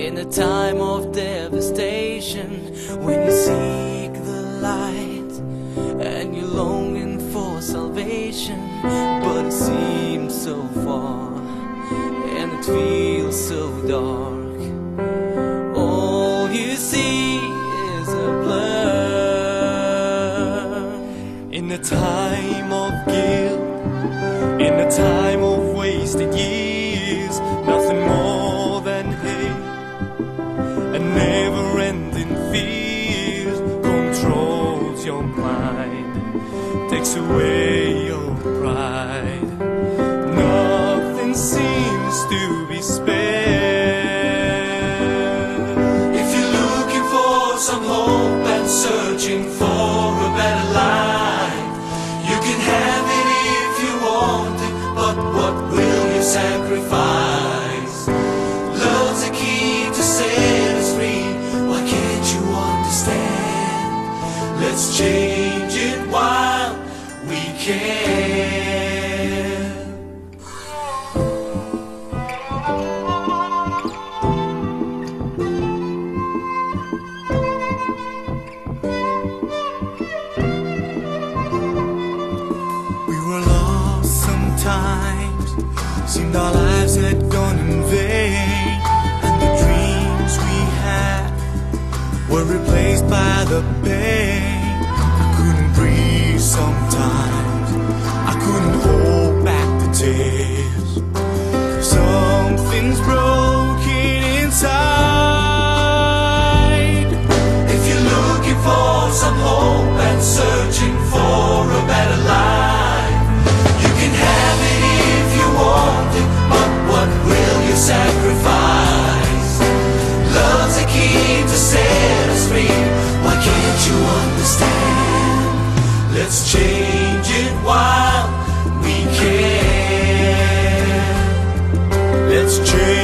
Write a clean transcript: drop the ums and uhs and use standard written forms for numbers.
In a time of devastation, when you seek the light and you're longing for salvation, but it seems so far and it feels so dark. All you see is a blur. In a time of guilt, in a time of wasted years, nothing more than hate and never-ending fear controls your mind, takes away your pride. Nothing seems to be spared. If you're looking for some hope and searching for a better life, you can have it if you want it, but what will you sacrifice? Love's the key to set us free. Why can't you understand? Let's change it while we can. We were lost sometimes, seemed our lives had gone in vain, and the dreams we had were replaced by the pain. I couldn't breathe sometimes, I couldn't hold back the tears. Something's broken inside. If you're looking for some hope and searching for a better life, you can have it if you want it, but what will you sacrifice? Love's the key to set us free. Why can't you understand? Let's change it while we can. Let's change